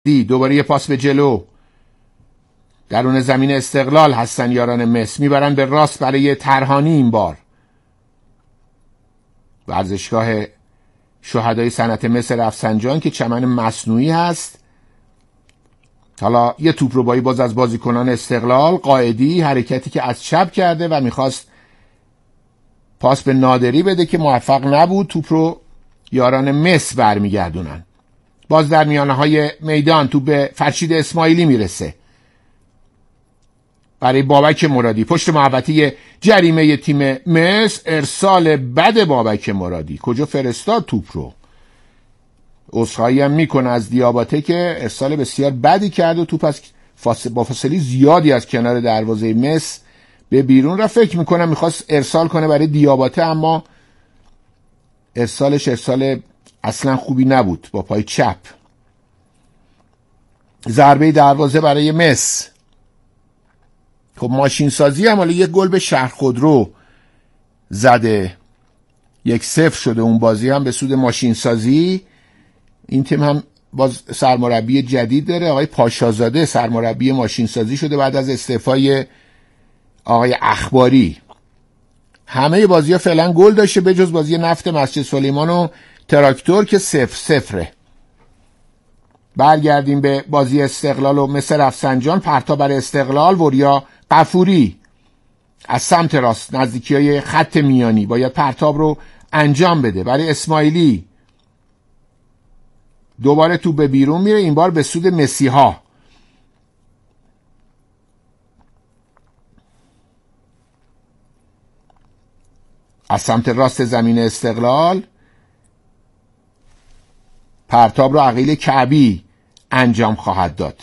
دوباره یه پاس به جلو، درون زمین استقلال هستن یاران مصر، میبرن به راست برای ترهانی. این بار ورزشگاه شهدای صنعت مصر رفسنجان که چمن مصنوعی هست. حالا یه توپ رو باز از بازیکنان استقلال، قائدی حرکتی که از چپ کرده و میخواست پاس به نادری بده که موفق نبود. توپ رو یاران مصر برمیگردونن. باز در میانه های میدان توپ به فرشید اسماعیلی میرسه برای بابک مرادی. پشت محوطه جریمه تیم مصر، ارسال بد بابک مرادی. کجا فرستاد توپ رو؟ عذرخواهی هم میکنه از دیاباته که ارسال بسیار بدی کرد و توپ از با فاصله زیادی از کنار دروازه مصر به بیرون رفت. فکر میکنم میخواست ارسال کنه برای دیاباته، اما ارسالش ارسال اصلا خوبی نبود با پای چپ. ضربه دروازه برای مصر. خب ماشین سازی هم حالا یک گل به شهر خودرو زده، 1-0 شده اون بازی هم به سود ماشین سازی. این تیم هم باز سرمربی جدید داره، آقای پاشازاده سرمربی ماشین سازی شده بعد از استعفای آقای اخباری. همه بازی ها فعلا گل داشته به جز بازی نفت مسجد سلیمان و تراکتور که 0-0. برگردیم به بازی استقلال و مصر رفسنجان. پرتاب بر استقلال، وریا غفوری از سمت راست نزدیکی های خط میانی باید پرتاب رو انجام بده برای اسماعیلی. دوباره تو به بیرون میره، این بار به سود مسیحا. از سمت راست زمین استقلال پرتاب رو عقیل کعبی انجام خواهد داد.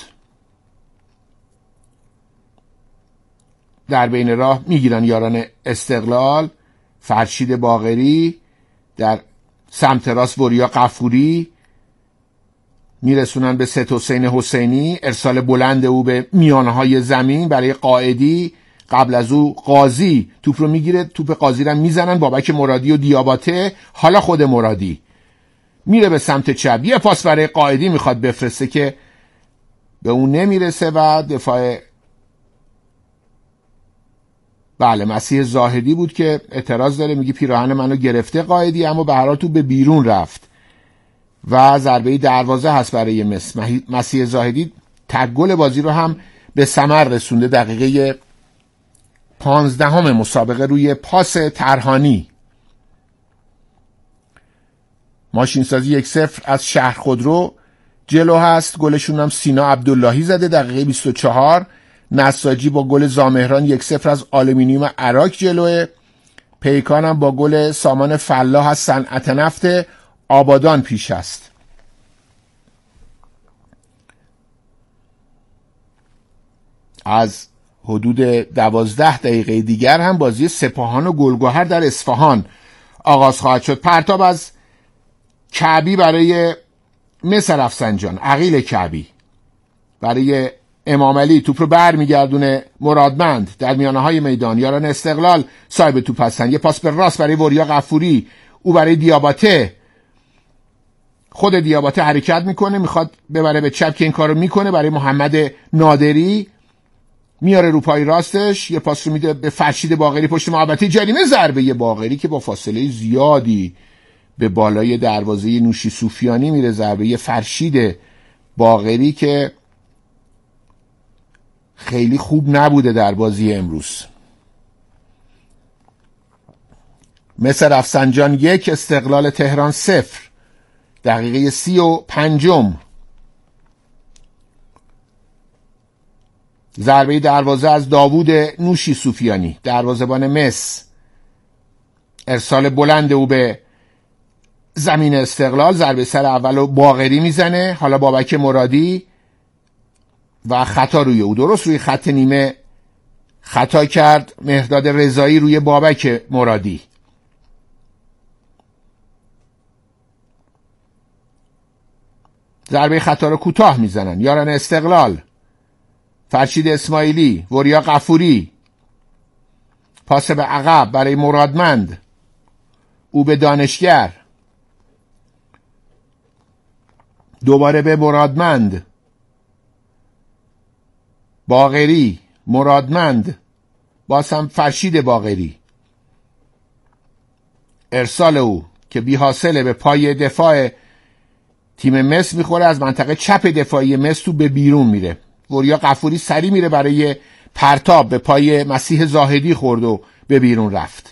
در بین راه میگیرن یاران استقلال. فرشید باقری در سمت راست، وریا غفوری میرسونن به ست حسین حسینی. ارسال بلند او به میانهای زمین برای قائدی. قبل از او قاضی توپ رو میگیره، توپ قاضی رو میزنن بابک مرادی و دیاباته. حالا خود مرادی میره به سمت چپ، یه پاس برای قائدی میخواد بفرسته که به اون نمیرسه و دفاع مسیح زاهدی بود که اعتراض داره، میگه پیراهن منو گرفته قائدی، اما به هر حال تو به بیرون رفت و ضربه دروازه هست برای مصر. مسیح زاهدی تک گل بازی رو هم به ثمر رسونده دقیقه 15 مسابقه روی پاس ترهانی. ماشین سازی 1-0 از شهر خودرو جلو هست. گلشون هم سینا عبداللهی زده دقیقه 24. نساجی با گل زامهران 1-0 از آلومینیوم عراق جلوه. پیکان هم با گل سامان فلاح از صنعت نفت آبادان پیش است. از حدود 12 دقیقه دیگر هم بازی سپاهان و گلگهر در اصفهان آغاز خواهد شد. پرتاب از کعبی برای مصر رفسنجان، عقیل کعبی برای امام علی. توپ رو بر میگردونه مرادمند در میانه های میدان. یاران استقلال صاحب توپ هستن. یه پاس به راست برای وریا غفوری، او برای دیاباته. خود دیاباته حرکت میکنه، میخواد ببره به چپ که این کارو میکنه برای محمد نادری. میاره رو پای راستش، یه پاس رو میده به فرشید باقری پشت محوطه جریمه. ضربه باقری که با فاصله زیادی به بالای دروازه نوشی سوفیانی میره. ضربه فرشید باقری که خیلی خوب نبوده در بازی امروز. مصر رفسنجان 1 استقلال تهران 0 دقیقه 35. ضربه دروازه از داوود نوشی سوفیانی دروازه‌بان مصر. ارسال بلند او به زمین استقلال. ضربه سر اولو باقری میزنه، حالا بابک مرادی و خطا روی او. درست روی خط نیمه خطا کرد مهرداد رضایی روی بابک مرادی. ضربه خطا رو کوتاه میزنن یاران استقلال. فرشید اسماعیلی، وریا غفوری، پاس به عقب برای مرادمند، او به دانشگر، دوباره به مرادمند، باقری، مرادمند، باز هم فرشید باقری. ارسال او که بی حاصله به پای دفاع تیم مس میخوره، از منطقه چپ دفاعی مس تو به بیرون میره. وریا غفوری سری میره برای پرتاب، به پای مسیح زاهدی خورد و به بیرون رفت.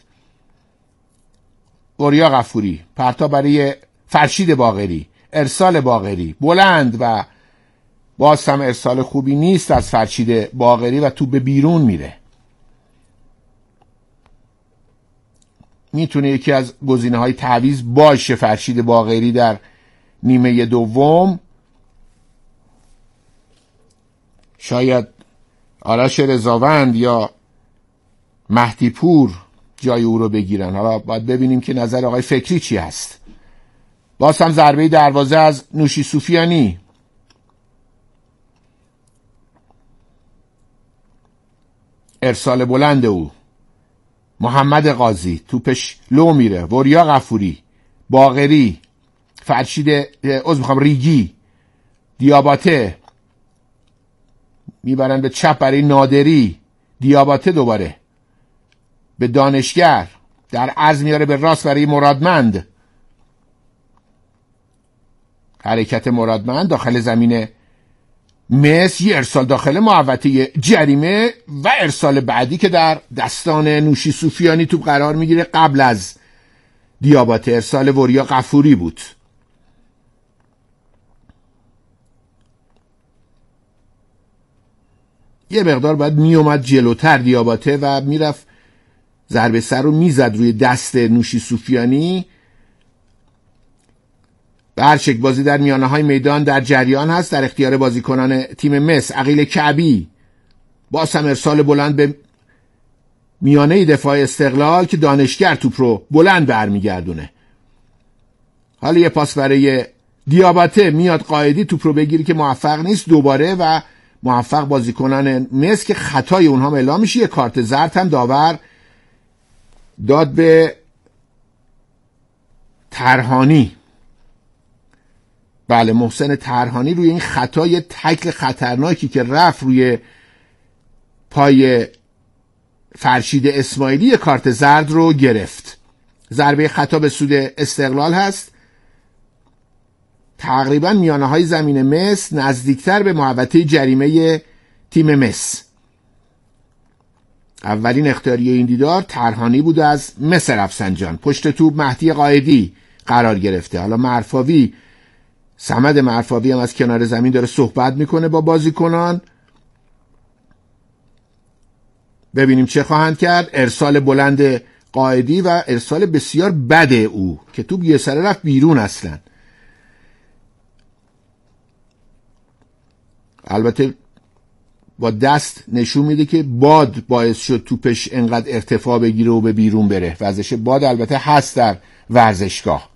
وریا غفوری، پرتاب برای فرشید باقری، ارسال باقری بلند و باز هم ارسال خوبی نیست از فرشید باقری و تو به بیرون میره. میتونه یکی از گزینه‌های تعویض باشه فرشید باقری در نیمه دوم. شاید آرش رضاوند یا مهدی پور جای او رو بگیرن. حالا باید ببینیم که نظر آقای فکری چی هست. باز هم ضربه دروازه از نوشی سوفیانی. ارسال بلند او محمد قاضی، توپش لو میره. وریا غفوری، باقری، فرشید ریگی، دیاباته میبرن به چپ برای نادری. دیاباته دوباره به دانشگر، در عرض میاره به راست برای مرادمند. حرکت مرادمند داخل زمین مس، یه ارسال داخل محوطه جریمه و ارسال بعدی که در دستان نوشی سوفیانی توپ قرار میگیره قبل از دیاباته. ارسال وریا غفوری بود. یه مقدار باید میومد جلوتر دیاباته و میرفت ضربه سر رو میزد روی دست نوشی سوفیانی. برشک بازی در میانه های میدان در جریان هست، در اختیار بازیکنان تیم مس. عقیل کعبی، باز هم ارسال بلند به میانه دفاع استقلال که دانشگر توپ رو بلند برمیگردونه. حالا یه پاس برای دیاباته، میاد قائدی توپ رو بگیری که موفق نیست دوباره و موفق بازیکنان مس که خطای اونها اعلام میشه. یه کارت زرد هم داور داد به ترهانی. بله، محسن ترهانی روی این خطای تکل خطرناکی که رفت روی پای فرشید اسماعیلی کارت زرد رو گرفت. ضربه خطا به سود استقلال هست. تقریبا میانه های زمین مس، نزدیکتر به محوطه جریمه تیم مس. اولین اختیاری این دیدار ترهانی بود از مس رفسنجان. پشت توپ مهدی قائدی قرار گرفته. حالا مرفاوی، صمد مرفاوی هم از کنار زمین داره صحبت میکنه با بازیکنان. ببینیم چه خواهند کرد. ارسال بلند قائدی و ارسال بسیار بد او که توپ یه سره رفت بیرون. اصلا البته با دست نشون میده که باد باعث شد توپش انقدر ارتفاع بگیره و به بیرون بره. وزش باد البته هست در ورزشگاه.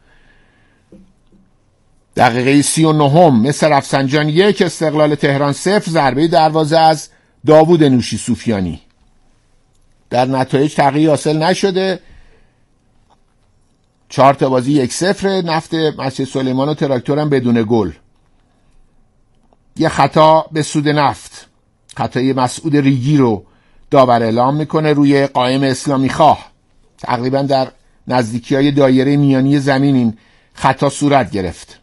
دقیقه 39 مس رفسنجان 1 استقلال تهران 0. ضربه دروازه از داوود نوشی سوفیانی. در نتایج تغییری حاصل نشده. 4 تا بازی 1-0. نفت مسجد سلیمان و تراکتور هم بدون گل. یه خطا به سود نفت، خطای مسعود ریگی رو داور اعلام میکنه روی قائم اسلامی خواه. تقریبا در نزدیکی های دایره میانی زمین این خطا صورت گرفت.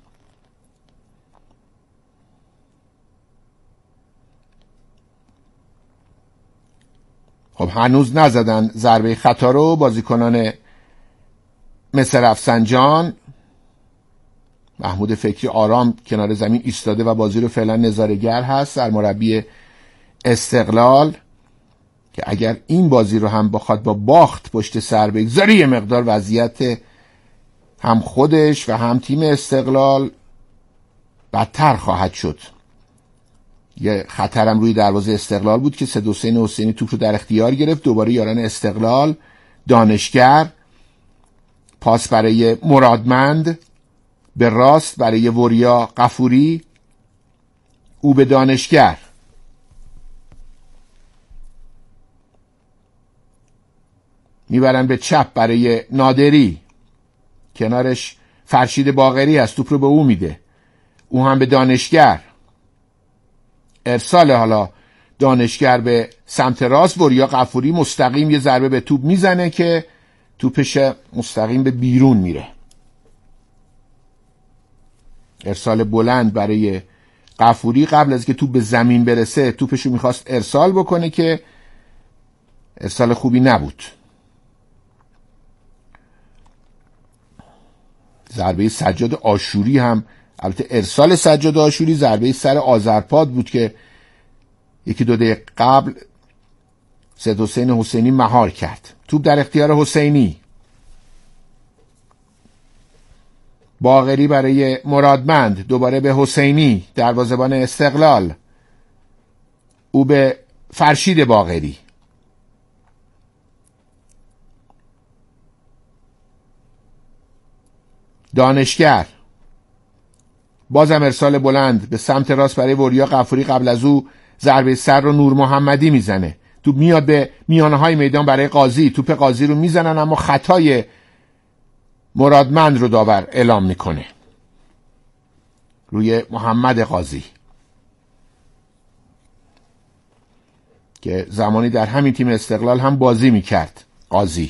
خب هنوز نزدن ضربه خطا رو بازیکنان مس رفسنجان. محمود فکری آرام کنار زمین ایستاده و بازی رو فعلا نظاره‌گر هست، سرمربی استقلال، که اگر این بازی رو هم بخواد با باخت پشت سر بگذاره یه مقدار وضعیت هم خودش و هم تیم استقلال بدتر خواهد شد. یه خطرم روی دروازه استقلال بود که سید حسینی توپ رو در اختیار گرفت. دوباره یاران استقلال، دانشگر، پاس برای مرادمند، به راست برای وریا غفوری، او به دانشگر. میبرن به چپ برای نادری، کنارش فرشید باقری هست، توپ رو به او میده، او هم به دانشگر. ارسال حالا دانشگر به سمت راست، وریا غفوری مستقیم یه ضربه به توپ میزنه که توپش مستقیم به بیرون میره. ارسال بلند برای غفوری قبل از که توپ به زمین برسه توپشو میخواست ارسال بکنه که ارسال خوبی نبود. ضربه سجاد آشوری هم، البته ارسال سجاد آشوری ضربه سر آذرپاد بود که یکی دو دقیقه قبل سید حسین حسینی مهار کرد. توپ در اختیار حسینی. باقری برای مرادمند، دوباره به حسینی، دروازه‌بان استقلال. او به فرشید باقری. دانشگر بازم ارسال بلند به سمت راست برای وریا غفوری. قبل از او ضربه سر رو نور محمدی میزنه. توپ میاد به میانه های میدان برای قاضی. توپ قاضی رو میزنن اما خطای مرادمند رو داور اعلام میکنه روی محمد قاضی که زمانی در همین تیم استقلال هم بازی میکرد. قاضی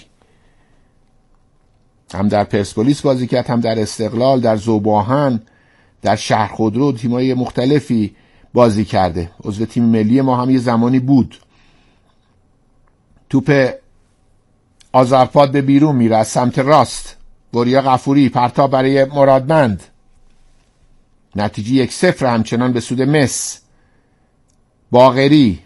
هم در پرسپولیس بازی کرد، هم در استقلال، در ذوب‌آهن، در شهر خودرو، تیم‌های مختلفی بازی کرده. عضو تیم ملی ما هم یه زمانی بود. توپ آذرپاد به بیرون میره از سمت راست. وریا غفوری پرتاب برای مرادمند. نتیجه 1-0 همچنان به سود مس. باقری،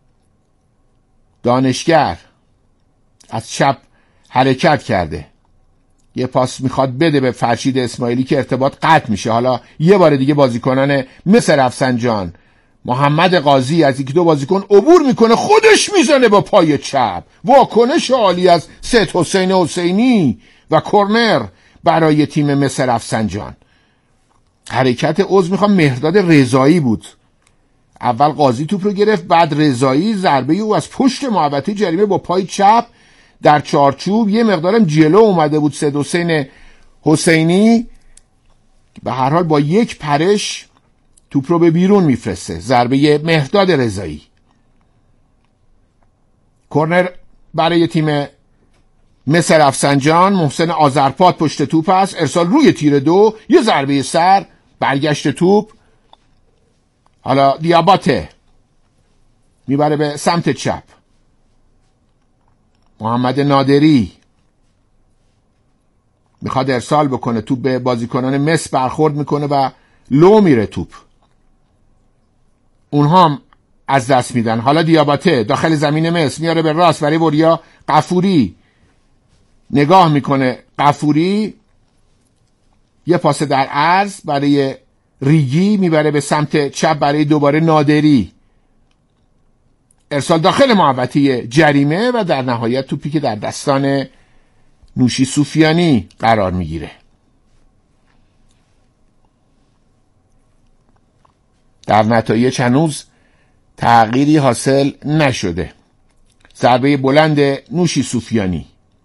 دانشگر از چپ حرکت کرده، یه پاس میخواد بده به فرشید اسماعیلی که ارتباط قطع میشه. حالا یه بار دیگه بازیکنان مثل رفسنجان، محمد قاضی از یکی دو بازیکن عبور میکنه، خودش میزنه با پای چپ. واکنش عالی از سید حسین حسینی و کرنر برای تیم مثل رفسنجان. حرکت عضو میخوام مهرداد رضایی بود. اول قاضی توپ رو گرفت، بعد رضایی ضربه او از پشت محوطه جریمه با پای چپ در چارچوب. یه مقدارم جلو اومده بود سید حسین حسینی، به هر حال با یک پرش توپ رو به بیرون میفرسته. ضربه مهرداد رضایی. کرنر برای تیم مثل رفسنجان. محسن آذرپاد پشت توپ است، ارسال روی تیر دو، یه ضربه سر، برگشت توپ. حالا دیاباته میبره به سمت چپ. محمد نادری میخواد ارسال بکنه، توپ به بازیکنان مس برخورد میکنه و لو میره توپ. اونها هم از دست میدن. حالا دیاباته داخل زمین مس میاره به راست برای وریا غفوری. نگاه میکنه غفوری، یه پاس در عرض برای ریگی، میبره به سمت چپ برای دوباره نادری. ارسال داخل محوطه جریمه و در نهایت توپی که در دستان نوشی سوفیانی قرار میگیره. در نتایج هنوز تغییری حاصل نشده. ضربه بلند نوشی سوفیانی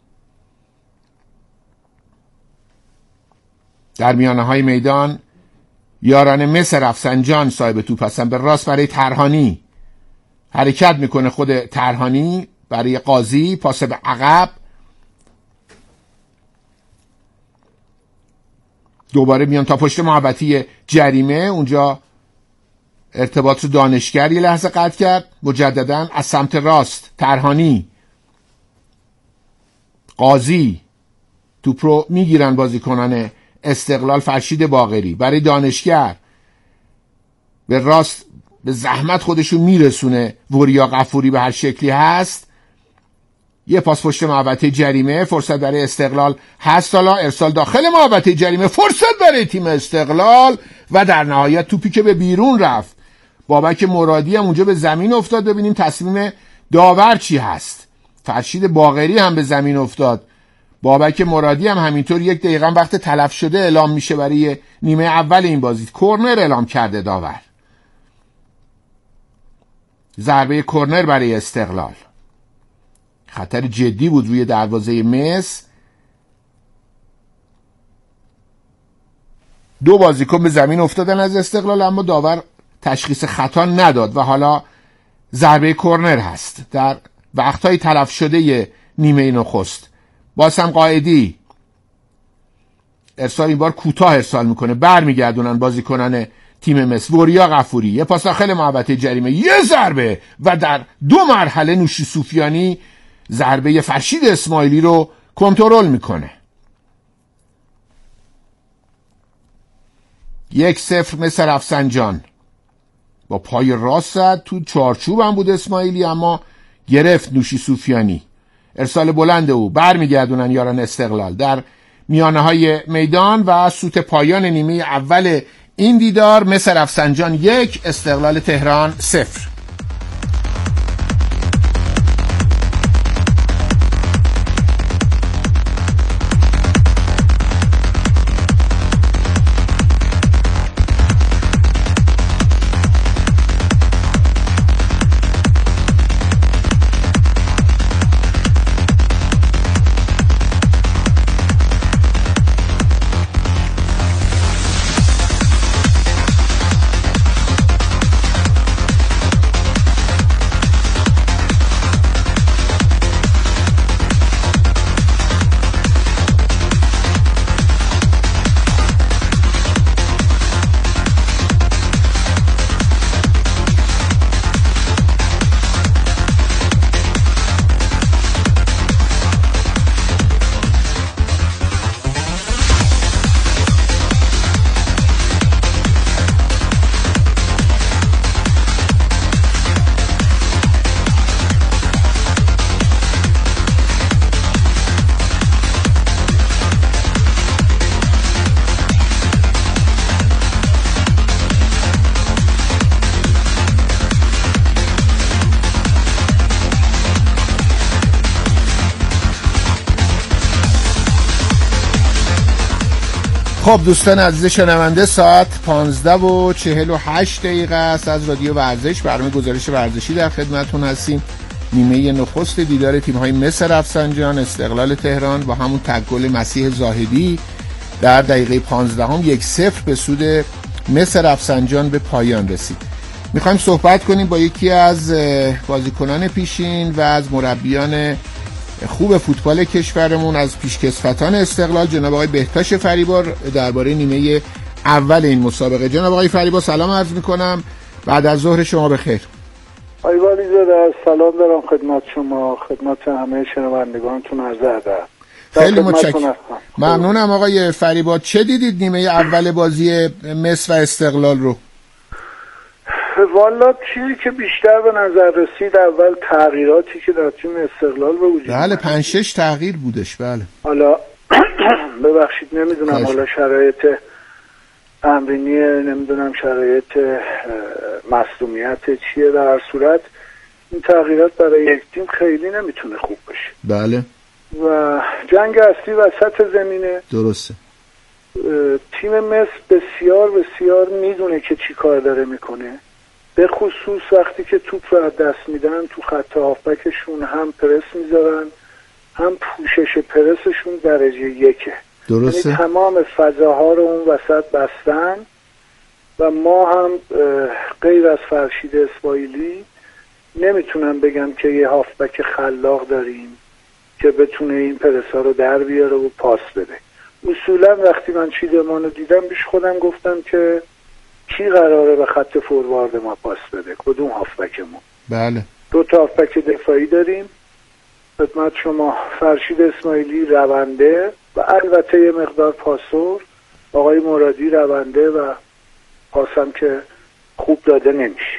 در میانه های میدان. یاران مس رفسنجان صاحب توپ هستن. به راست برای ترهانی حرکت میکنه خود ترهانی برای قاضی، پاس به عقب. دوباره میان تا پشت محوطه جریمه. اونجا ارتباط رو دانشگر یه لحظه قطع کرد. مجددا از سمت راست ترهانی، قاضی. توپ رو میگیرن بازیکنان استقلال. فرشید باقری برای دانشگر به راست، به زحمت خودشو میرسونه. وریا غفوری به هر شکلی هست. یه پاس پشت محوطه جریمه، فرصت برای استقلال هست. حالا ارسال داخل محوطه جریمه، فرصت برای تیم استقلال و در نهایت توپی که به بیرون رفت. بابک مرادی هم اونجا به زمین افتاد. ببینیم تصمیم داور چی هست. فرشید باقری هم به زمین افتاد. بابک مرادی هم همینطور. 1 دقیقه وقت تلف شده اعلام میشه برای نیمه اول این بازی. کرنر اعلام کرده داور. ضربه کرنر برای استقلال. خطر جدی بود روی دروازه مس. 2 بازیکن به زمین افتادن از استقلال، اما داور تشخیص خطا نداد و حالا ضربه کرنر هست در وقتهای تلف شده نیمه نخست. باز هم قائدی ارسال، این بار کوتاه ارسال میکنه، برمیگردونن بازیکنان تیم مصر. وریا غفوری یه پاس داخل محوطه جریمه، یه ضربه و در 2 مرحله نوشی سوفیانی ضربه فرشید اسماعیلی رو کنترل میکنه. 1-0 مصر رفسنجان. با پای راست زد، تو چارچوب هم بود اسماعیلی اما گرفت نوشی سوفیانی. ارسال بلند او، برمیگردونن یاران استقلال در میانه های میدان و سوت پایان نیمه اول این دیدار. مصر رفسنجان 1 استقلال تهران 0. خب دوستان عزیز شنونده، ساعت 15:48 است از رادیو ورزش، برنامه گزارش ورزشی در خدمتتون هستیم. نیمه نخست دیدار تیم‌های مصر رفسنجان استقلال تهران با همون تک گل مسیح زاهدی در دقیقه 15 1-0 به سود مصر رفسنجان به پایان رسید. میخوایم صحبت کنیم با یکی از بازیکنان پیشین و از مربیان خوب فوتبال کشورمون، از پیشکسوتان استقلال، جناب آقای بهتاش فریبا، درباره نیمه اول این مسابقه. جناب آقای فریبا سلام عرض میکنم، بعد از ظهر شما بخیر. آقای والیزاده سلام دارم خدمت شما، خدمت همه شنوندگانتون عرض ادب. خیلی متشکرم. ممنونم آقای فریبا. چه دیدید نیمه اول بازی مصر و استقلال رو؟ والا چیزی که بیشتر به نظر رسید اول تغییراتی که در تیم استقلال به وجود بله 5-6 تغییر بودش. بله حالا ببخشید نمیدونم حالا شرایط تمرینی، نمیدونم شرایط مصدومیت چیه، در هر صورت این تغییرات برای یک تیم خیلی نمیتونه خوب باشه. بله و جنگ اصلی وسط زمینه. درسته. تیم مصر بسیار بسیار میدونه که چی کار داره میکنه، به خصوص وقتی که توپ رو از دست میدن تو خط هافبکشون هم پرس میذارن هم پوشش پرسشون درجه 1. درسته. یعنی تمام فضاها رو اون وسط بستن و ما هم غیر از فرشید اسماعیلی نمیتونم بگم که یه هافبک خلاق داریم که بتونه این پرسا رو در بیاره و پاس بده. اصولا وقتی من چیدمان رو دیدم پیش خودم گفتم که کی قراره به خط فوروارد ما پاس بده، کدوم هافبکمون. بله 2 تا هافبک دفاعی داریم خدمت شما، فرشید اسماعیلی رونده و البته یه مقدار پاسور، آقای مرادی رونده و پاسم که خوب داده نمیشه.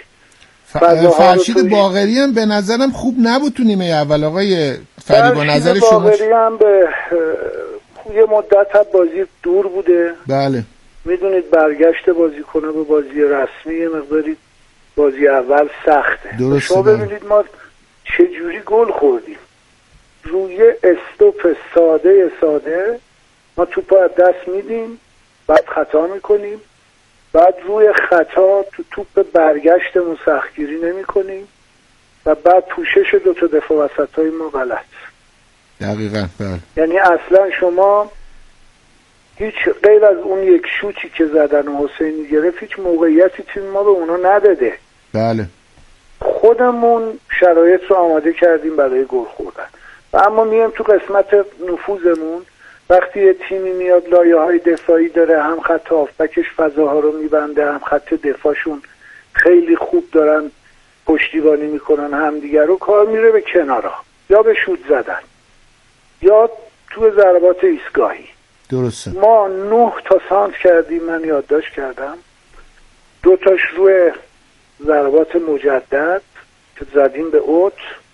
فرشید باقری هم به نظرم خوب نبود تو نیمه اول آقای فریبا، نظر شما؟ باقری هم به یه مدت بازی دور بوده. بله میدونید برگشت بازیکن‌ها به بازی رسمی یه مقداری بازی اول سخته. درسته. شما ببینید ما چجوری گل خوردیم روی استوپ ساده ما توپ از دست میدیم، بعد خطا میکنیم، بعد روی خطا تو توپ برگشتمون سختگیری نمی کنیم و بعد پوشش 2 تا دفاع وسطای ما غلط. دقیقاً. بله. یعنی اصلا شما هیچ غیر از اون یک شوتی که زدن و حسینی گرفت هیچ موقعیتی تیم ما به اونا نداده. بله. خودمون شرایط رو آماده کردیم برای گل خوردن و اما میایم تو قسمت نفوذمون، وقتی یه تیمی میاد لایه‌های دفاعی داره، هم خط هافبکش فضاها رو میبنده، هم خط دفاعشون خیلی خوب دارن پشتیبانی میکنن همدیگر رو، کار میره به کنارا، یا به شوت زدن یا تو ضربات ایستگاهی. درسته. ما 9 تا سانت کردیم، من یادداشت کردم، 2 تاش روی ضربات مجدد که زدیم به اوت،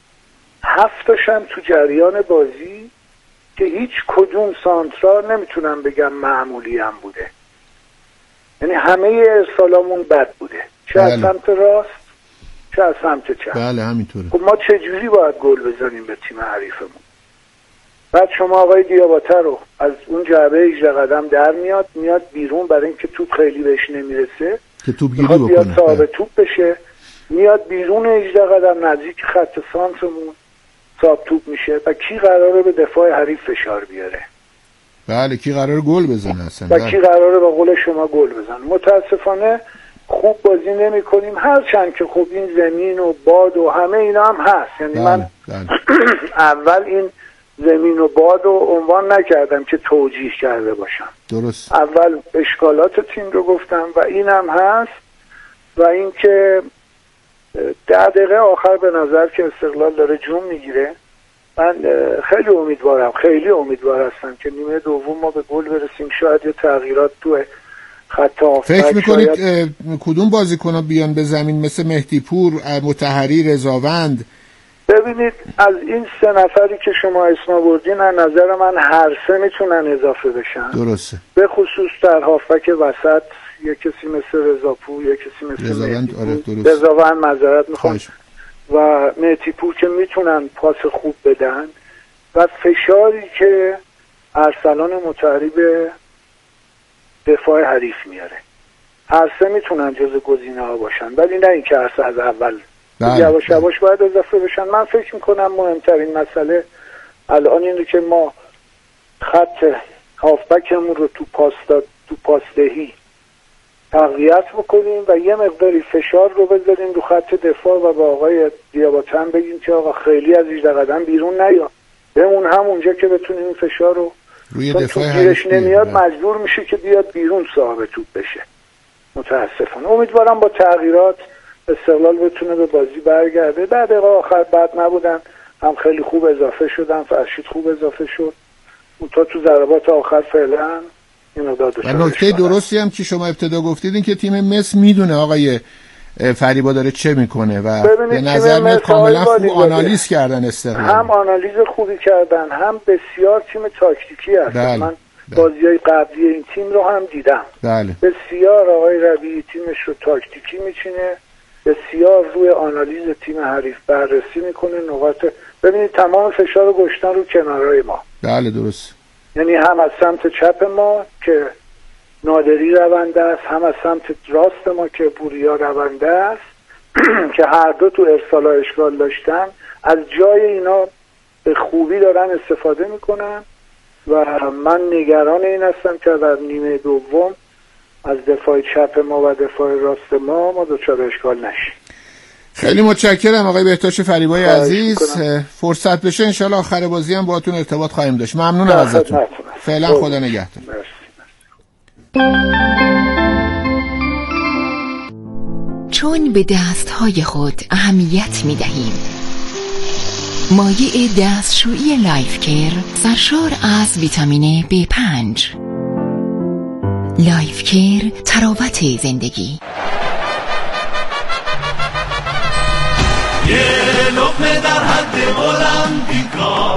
7 تاش هم تو جریان بازی که هیچ کدوم سانترا نمیتونم بگم معمولی هم بوده، یعنی همه ارسالامون بد بوده، چه از سمت راست چه از سمت چپ. بله همینطوره. خب ما چجوری باید گل بزنیم به تیم حریفمون؟ بعد شما آقای دیاباته رو از اون جعبه 18 قدم در میاد بیرون برای اینکه توپ خیلی بهش نمیرسه که توپ گیری بکنه، بیاد صاحب توپ بشه، میاد بیرون 18 قدم نزدیک خط سانترمون صاحب توپ میشه و کی قراره به دفاع حریف فشار بیاره؟ بله کی قراره گل بزنه اصلا؟ و کی قراره با قول شما گل بزنه؟ متاسفانه خوب بازی نمی کنیم، هرچند که خب این زمین و باد و همه اینا هم هست، یعنی من اول این زمین و باد رو عنوان نکردم که توجیه کرده باشم، درست، اول اشکالات تیم رو گفتم و این هم هست و این که 10 دقیقه آخر به نظر که استقلال داره جون میگیره، من خیلی امیدوار هستم که نیمه دوم ما به گل برسیم، شاید یه تغییرات تو خط هافبک. فکر میکنید کدوم بازیکن‌ها بیان به زمین مثل مهدی پور، مطهری، رضاوند؟ ببینید از این 3 نفری که شما اسم آوردین از نظر من هر 3 میتونن اضافه بشن. درسته. به خصوص در هافبک وسط یک کسی مثل رضاپور، یک کسی مثل رضاوند، رضاوند معذرت میخوام، و مهدی پور که میتونن پاس خوب بدن و فشاری که ارسلان مطهری به دفاع حریف میاره، هر 3 میتونن جز گزینه‌ها باشن، ولی نه اینکه هر 3 از اول یواش یواش باید اضافه بشن. من فکر میکنم مهمترین مسئله الان اینه که ما خط هافبکمون رو تو پاسدهی تقویت بکنیم و یه مقداری فشار رو بذاریم رو خط دفاع و با آقای دیاباته هم بگیم که آقا خیلی از 18 قدم بیرون نیا، بمون همونجا که بتونیم این فشار رو روی دفاع حریف نمیاد مجبور میشه که بیاد بیرون صاحب توپ بشه. متاسفانه امیدوارم با تغییرات استقلال بتونه به بازی برگرده. 10 دقیقه آخر بد نبودن، هم خیلی خوب اضافه شدن، فرشید خوب اضافه شد، تا تو ضربات آخر فعلا و نکته درستی هم که شما ابتدا گفتید این که تیم مصر میدونه آقای فریبا داره چه میکنه و به نظر میاد کاملا خوب آنالیز کردن استقلال، هم آنالیز خوبی کردن، هم بسیار تیم تاکتیکی هست. بله. من بازی‌های قبلی این تیم رو هم دیدم. بله. بسیار آقای ربیعی تیمش رو تاکتیکی میچینه، بسیار روی آنالیز تیم حریف بررسی میکنه، نقاط، ببینید تمام فشار رو گشتن رو کنارهای ما. بله درست، یعنی هم از سمت چپ ما که نادری رونده است، هم از سمت راست ما که پوریا رونده است که هر دو تو ارسال اشکال داشتن، از جای اینا به خوبی دارن استفاده میکنن و من نگران این هستم که در نیمه دوم از دفاع چپ ما و دفاع راست ما دچار اشکال نشیم. خیلی متشکرم آقای بهتاش فریبای عزیز. فرصت بشه انشالله آخر بازی هم باهاتون ارتباط خواهیم داشت. ممنونم ازتون. فعلا خدا نگهدار. چون به دستهای خود اهمیت می دهیم، مایع دستشویی لایف کیر سرشار از ویتامین B5. لایف کیر، تراوت زندگی. یه لقمه در حد المپیکا،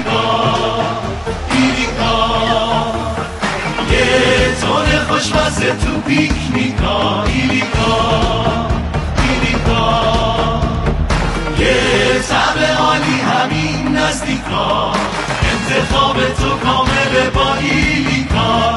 ایلیکا، یه تون خوشمزه تو پیکنیکا، ایلیکا، یه طعم عالی همین نزدیکا، انتخاب تو کامله با ایلیکا،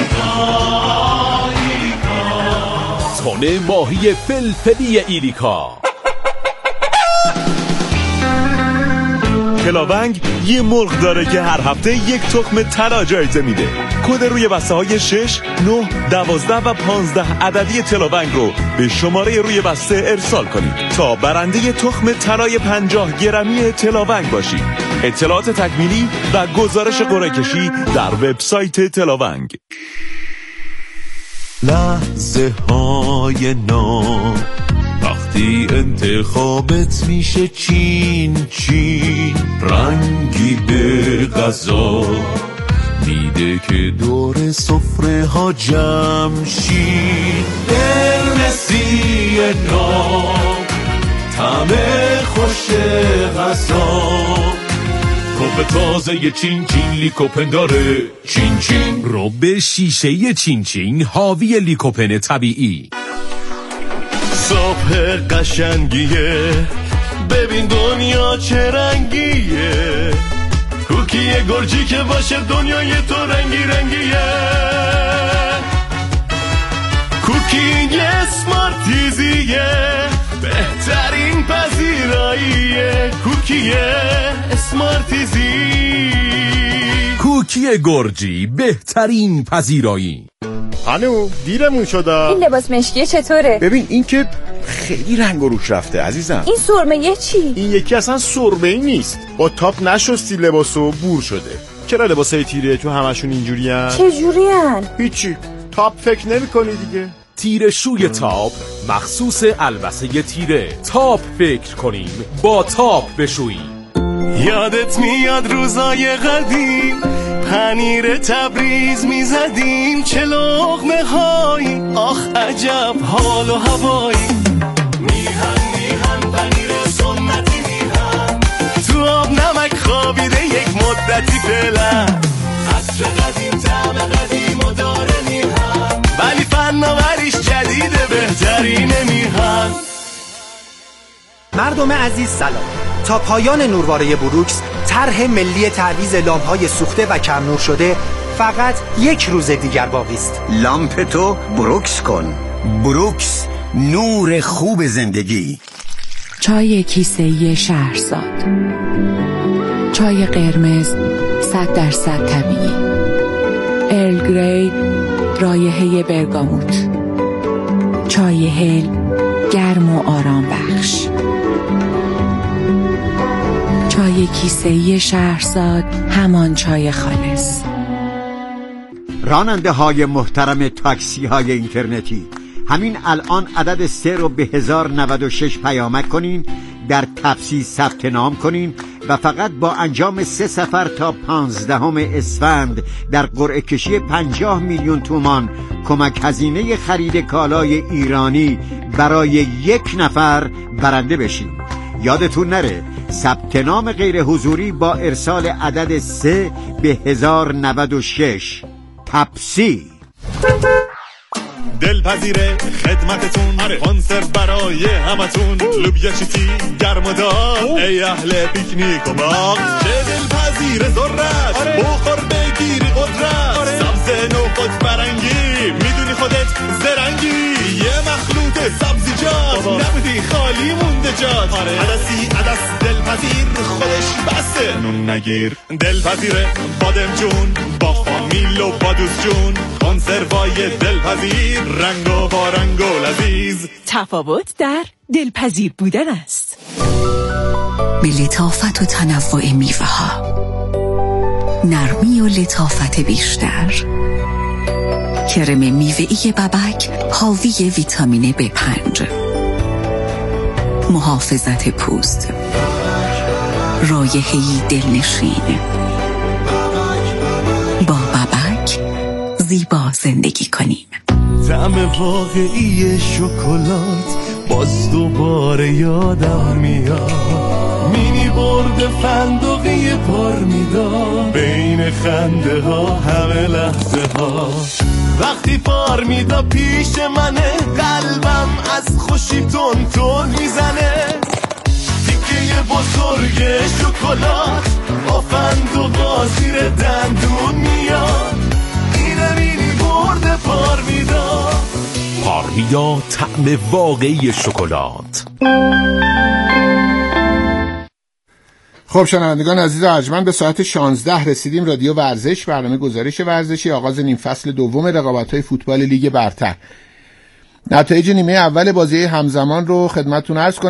تون ماهی فلفلی ایلیکا. تلاونگ یه مرغ داره که هر هفته یک تخم طلا جایزه میده. کد روی بسته های 6 9 12 و 15 عددی تلاونگ رو به شماره روی بسته ارسال کنید تا برنده تخم طلای 50 گرمی تلاونگ باشید. اطلاعات تکمیلی و گزارش قرعه کشی در وبسایت تلاونگ. لحظه های نام وقتی انتخابت میشه چین چین، رنگی به غذا میده که دور سفره ها جمع شین. قرمزی نام طعم خوش غذا، کپ تازه چین چین لیکوپن داره چین چین. رو به شیشه چین چین حاوی لیکوپن طبیعی. صبح قشنگیه، ببین دنیا چه رنگیه. کوکی گرجی که باشه دنیای تو رنگی رنگیه. کوکی اسمارتیزیه، بهترین پذیراییه. کوکی اسمارتیزی، کوکی گرجی بهترین پذیرایی. هانو دیرمون شده. این لباس مشکیه چطوره؟ ببین این که خیلی رنگ و روش رفته عزیزم. این سرمه چی؟ این یکی اصلا سرمه‌ای نیست، با تاپ نشستی لباسو بور شده. چرا لباسای تیره تو همشون اینجورین؟ چجورین؟ هیچی، تاپ فکر نمی‌کنی دیگه. تیره شوی تاپ مخصوص البسه تیره. تاپ فکر کنیم با تاپ بشوییم. یادت میاد روزای قدیم پنیر تبریز میزدیم، چه لقمه هایی آخ عجب حال و هوایی. میهن پنیر سنتی میهن، تو آب نمک خوابیده یک مدتی فعلا. عصر قدیم طعم قدیم و داره میهن، ولی فناوریش جدیده بهترینه میهن. مردم عزیز سلام. تا پایان نورواره بروکس طرح ملی تعویض لامپ‌های سوخته و کم نور شده فقط یک روز دیگر باقی است. لامپ تو بروکس کن. بروکس، نور خوب زندگی. چای کیسه‌ای شهرزاد، چای قرمز 100% طبیعی، ارل گری رایحه برگاموت، چای هل گرم و آرام بخش. چای کیسه‌ای شهرزاد، همان چای خالص. راننده های محترم تاکسی های اینترنتی، همین الان عدد 3 رو به 1096 پیامک کنین، در تپسی ثبت نام کنین و فقط با انجام 3 سفر تا 15 اسفند در قرعه کشی 50 میلیون تومان کمک هزینه خرید کالای ایرانی برای 1 نفر برنده بشین. یادتون نره ثبت نام غیر حضوری با ارسال عدد 3 به 1096. تپسی. دلپذیره خدمتتون، کنسرو برای همتون، لوبیا چیتی گرم و داغ، ای اهل پیکنیک و باغ. چه دلپذیره ذرت، بخور بگیری قدرت، سبز نوخود فرنگی، میدونی خودت زرنگی، یه مخلوط سبزیجات، نبودی خالی مونده جات. عدسی عدس دلپذیر خودش بسته نون نگیر. دلپذیره بادم جون با فامیل و بادوس جون، کنسروای دلپذیر رنگ و با رنگ و لذیذ. تفاوت در دلپذیر بودن است. به لطافت و تنوع میوه ها، نرمی و لطافت بیشتر. کرم میوه‌ای ببک حاوی ویتامین B5، محافظت پوست، رایحه‌ای دلنشین. با ببک زیبا زندگی کنیم. طعم واقعی شکلات باز دوباره یادم میاد، مینی برد فندقی پارمیدا، بین خنده ها همه لحظه ها. وقتی پارمیدا پیش منه، قلبم از خوشی تون تون میزنه. تیکه بزرگ شکلات با فندقا زیر دندون میاد، اینه مینی برد پارمیدا. پارمیدا، طعم واقعی شکلات. خب شنوندگان عزیز ارجمند، به ساعت 16 رسیدیم. رادیو ورزش، برنامه گزارش ورزشی، آغاز نیم فصل دوم رقابت‌های فوتبال لیگ برتر. نتایج نیمه اول بازی همزمان رو خدمتتون عرض کنم.